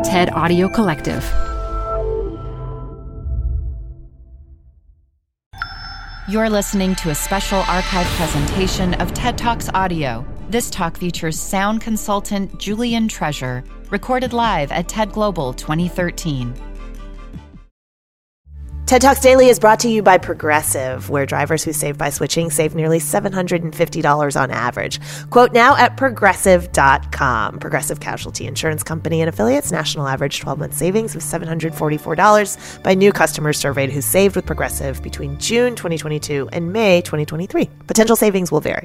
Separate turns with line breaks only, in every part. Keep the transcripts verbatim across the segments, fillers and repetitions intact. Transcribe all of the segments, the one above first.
TED Audio Collective.
You're listening to a special archive presentation of TED Talks Audio. This talk features sound consultant Julian Treasure, recorded live at TED Global twenty thirteen.
TED Talks Daily is brought to you by Progressive, where drivers who save by switching save nearly seven hundred fifty dollars on average. Quote now at progressive dot com. Progressive Casualty Insurance Company and affiliates. National average twelve-month savings of seven hundred forty-four dollars by new customers surveyed who saved with Progressive between June twenty twenty-two and May twenty twenty-three. Potential savings will vary.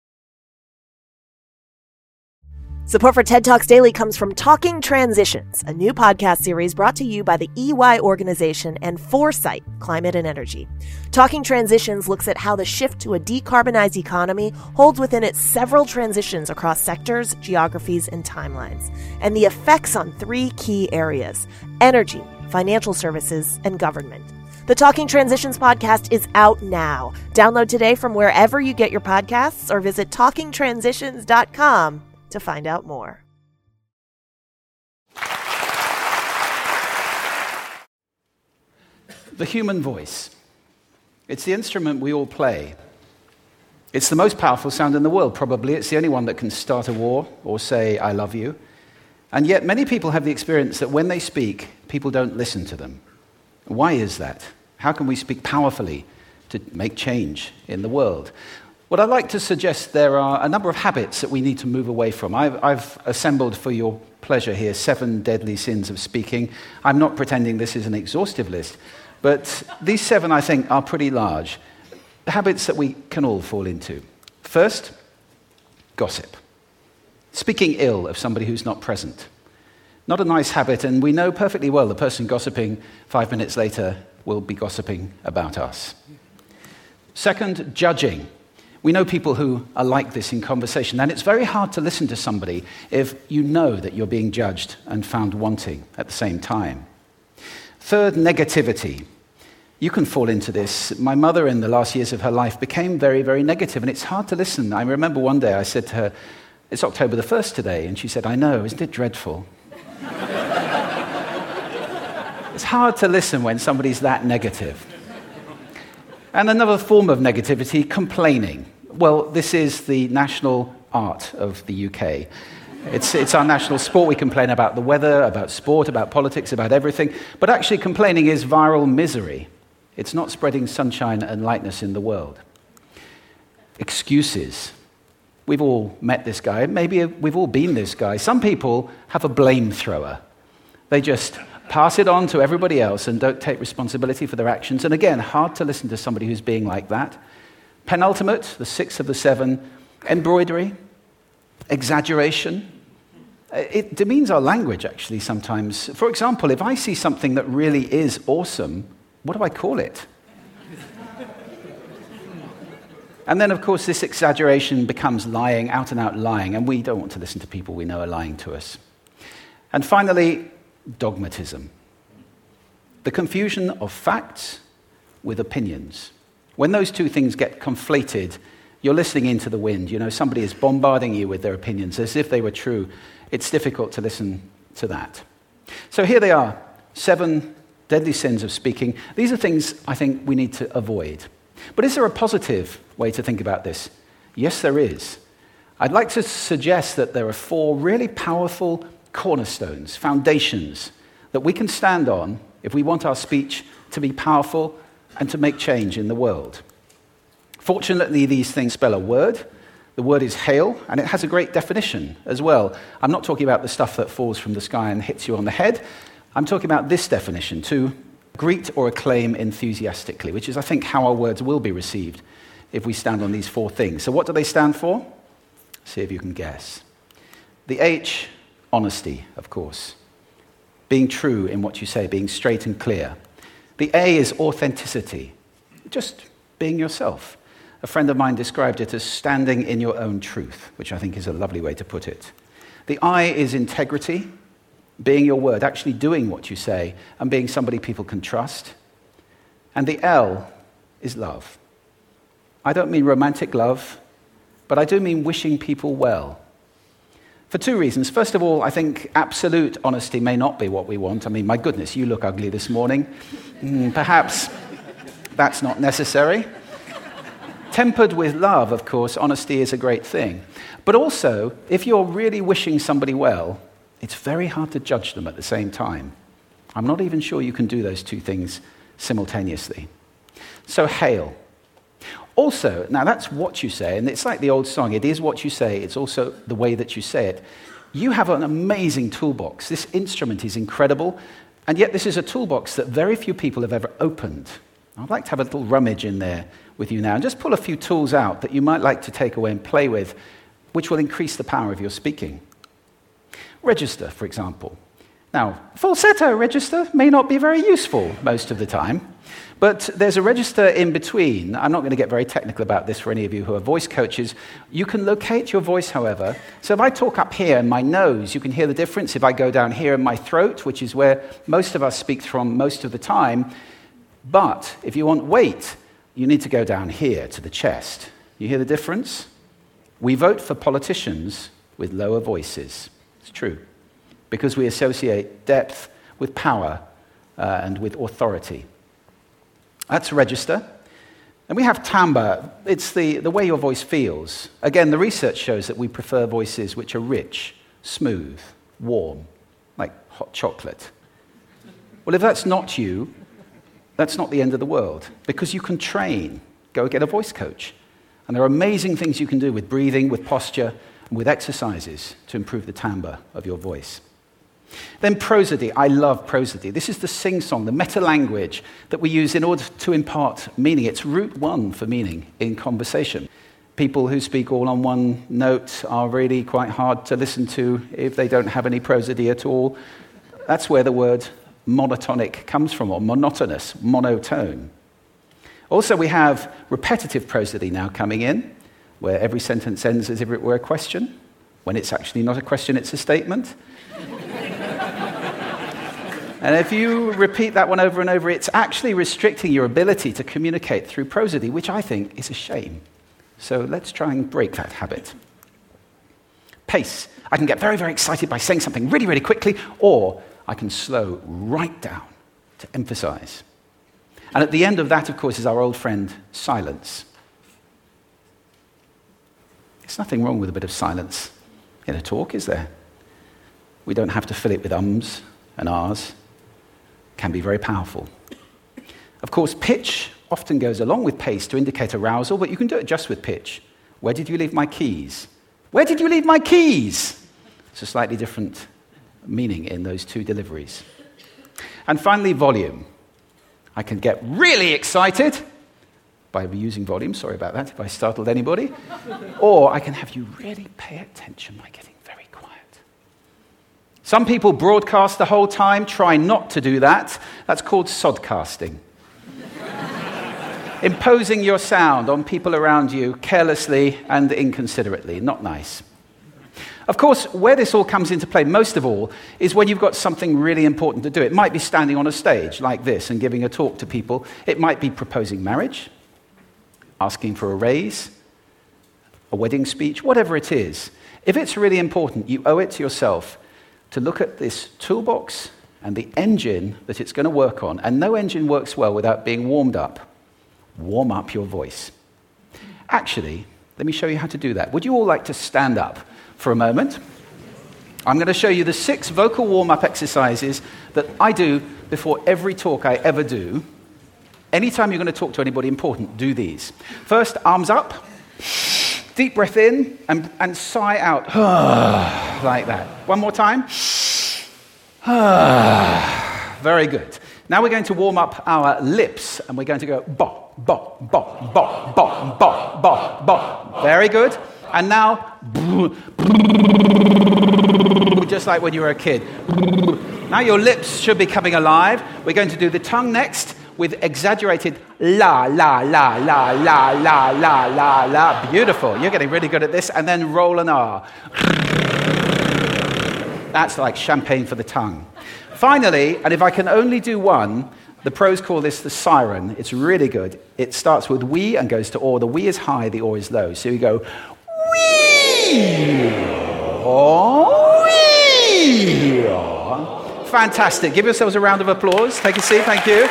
Support for TED Talks Daily comes from Talking Transitions, a new podcast series brought to you by the E Y organization and Foresight Climate and Energy. Talking Transitions looks at how the shift to a decarbonized economy holds within it several transitions across sectors, geographies, and timelines, and the effects on three key areas: energy, financial services, and government. The Talking Transitions podcast is out now. Download today from wherever you get your podcasts or visit talking transitions dot com. to find out more.
The human voice. It's the instrument we all play. It's the most powerful sound in the world, probably. It's the only one that can start a war or say, I love you. And yet many people have the experience that when they speak, people don't listen to them. Why is that? How can we speak powerfully to make change in the world? What I'd like to suggest, there are a number of habits that we need to move away from. I've, I've assembled for your pleasure here seven deadly sins of speaking. I'm not pretending this is an exhaustive list, but these seven, I think, are pretty large. Habits that we can all fall into. First, gossip. Speaking ill of somebody who's not present. Not a nice habit, and we know perfectly well the person gossiping five minutes later will be gossiping about us. Second, judging. We know people who are like this in conversation, and it's very hard to listen to somebody if you know that you're being judged and found wanting at the same time. Third, negativity. You can fall into this. My mother, in the last years of her life, became very, very negative, and it's hard to listen. I remember one day I said to her, it's October the first today, and she said, I know, isn't it dreadful? It's hard to listen when somebody's that negative. And another form of negativity, complaining. Well, this is the national art of the U K. It's, it's our national sport. We complain about the weather, about sport, about politics, about everything. But actually, complaining is viral misery. It's not spreading sunshine and lightness in the world. Excuses. We've all met this guy. Maybe we've all been this guy. Some people have a blame thrower. They just pass it on to everybody else and don't take responsibility for their actions. And again, hard to listen to somebody who's being like that. Penultimate, the sixth of the seven, embroidery, exaggeration. It demeans our language, actually, sometimes. For example, if I see something that really is awesome, what do I call it? And then, of course, this exaggeration becomes lying, out and out lying, and we don't want to listen to people we know are lying to us. And finally, dogmatism. The confusion of facts with opinions. When those two things get conflated, you're listening into the wind. You know, somebody is bombarding you with their opinions as if they were true. It's difficult to listen to that. So here they are, seven deadly sins of speaking. These are things I think we need to avoid. But is there a positive way to think about this? Yes, there is. I'd like to suggest that there are four really powerful cornerstones, foundations, that we can stand on if we want our speech to be powerful and to make change in the world. Fortunately, these things spell a word. The word is hail, and it has a great definition as well. I'm not talking about the stuff that falls from the sky and hits you on the head. I'm talking about this definition, to greet or acclaim enthusiastically, which is, I think, how our words will be received if we stand on these four things. So what do they stand for? See if you can guess. The H, honesty, of course. Being true in what you say, being straight and clear. The A is authenticity, just being yourself. A friend of mine described it as standing in your own truth, which I think is a lovely way to put it. The I is integrity, being your word, actually doing what you say, and being somebody people can trust. And the L is love. I don't mean romantic love, but I do mean wishing people well. For two reasons. First of all, I think absolute honesty may not be what we want. I mean, my goodness, you look ugly this morning. Mm, perhaps that's not necessary. Tempered with love, of course, honesty is a great thing. But also, if you're really wishing somebody well, it's very hard to judge them at the same time. I'm not even sure you can do those two things simultaneously. So, hail. Also, now that's what you say, and it's like the old song, it is what you say, it's also the way that you say it. You have an amazing toolbox. This instrument is incredible, and yet this is a toolbox that very few people have ever opened. I'd like to have a little rummage in there with you now, and just pull a few tools out that you might like to take away and play with, which will increase the power of your speaking. Register, for example. Now, falsetto register may not be very useful most of the time, but there's a register in between. I'm not going to get very technical about this for any of you who are voice coaches. You can locate your voice, however. So if I talk up here in my nose, you can hear the difference. If I go down here in my throat, which is where most of us speak from most of the time. But if you want weight, you need to go down here to the chest. You hear the difference? We vote for politicians with lower voices. It's true. Because we associate depth with power uh, and with authority. That's register. And we have timbre. It's the, the way your voice feels. Again, the research shows that we prefer voices which are rich, smooth, warm, like hot chocolate. Well, if that's not you, that's not the end of the world, because you can train. Go get a voice coach. And there are amazing things you can do with breathing, with posture, and with exercises to improve the timbre of your voice. Then prosody. I love prosody. This is the sing-song, the meta-language that we use in order to impart meaning. It's route one for meaning in conversation. People who speak all on one note are really quite hard to listen to if they don't have any prosody at all. That's where the word monotonic comes from, or monotonous, monotone. Also, we have repetitive prosody now coming in, where every sentence ends as if it were a question, when it's actually not a question, it's a statement. And if you repeat that one over and over, it's actually restricting your ability to communicate through prosody, which I think is a shame. So let's try and break that habit. Pace. I can get very, very excited by saying something really, really quickly, or I can slow right down to emphasize. And at the end of that, of course, is our old friend, silence. There's nothing wrong with a bit of silence in a talk, is there? We don't have to fill it with ums and ahs. It can be very powerful. Of course, pitch often goes along with pace to indicate arousal, but you can do it just with pitch. Where did you leave my keys? Where did you leave my keys? It's a slightly different meaning in those two deliveries. And finally, volume. I can get really excited by using volume. Sorry about that if I startled anybody. Or I can have you really pay attention by getting very quiet. Some people broadcast the whole time. Try not to do that. That's called sodcasting. Imposing your sound on people around you carelessly and inconsiderately. Not nice. Of course, where this all comes into play most of all is when you've got something really important to do. It might be standing on a stage like this and giving a talk to people. It might be proposing marriage, asking for a raise, a wedding speech, whatever it is. If it's really important, you owe it to yourself to look at this toolbox and the engine that it's going to work on. And no engine works well without being warmed up. Warm up your voice. Actually, let me show you how to do that. Would you all like to stand up for a moment? I'm going to show you the six vocal warm-up exercises that I do before every talk I ever do. Anytime you're going to talk to anybody important, do these. First, arms up. Deep breath in and, and sigh out. Like that. One more time. Very good. Now we're going to warm up our lips, and we're going to go bop, bop, bop, bop, bop, bop, bop, bop. Very good. And now, just like when you were a kid. Now your lips should be coming alive. We're going to do the tongue next with exaggerated la, la, la, la, la, la, la, la, la. Beautiful. You're getting really good at this. And then roll an R. That's like champagne for the tongue. Finally, and if I can only do one, the pros call this the siren. It's really good. It starts with we and goes to or. The we is high, the or is low. So you go, wee! Oh, yeah. Fantastic. Give yourselves a round of applause. Take a seat. Thank you.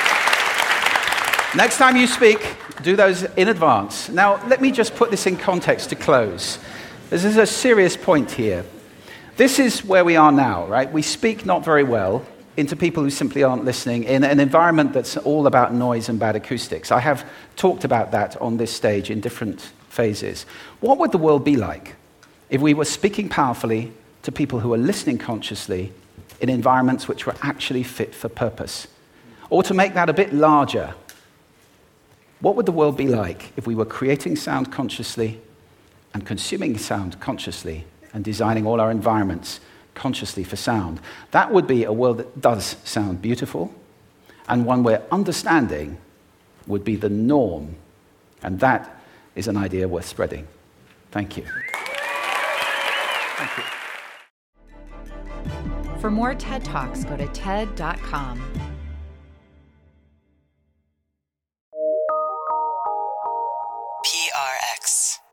Next time you speak, do those in advance. Now, let me just put this in context to close. This is a serious point here. This is where we are now, right? We speak not very well into people who simply aren't listening in an environment that's all about noise and bad acoustics. I have talked about that on this stage in different phases. What would the world be like if we were speaking powerfully to people who are listening consciously in environments which were actually fit for purpose? Or to make that a bit larger, what would the world be like if we were creating sound consciously and consuming sound consciously and designing all our environments consciously for sound? That would be a world that does sound beautiful, and one where understanding would be the norm. And that is an idea worth spreading. Thank you. Thank you.
For more TED Talks, go to ted dot com.
P R X.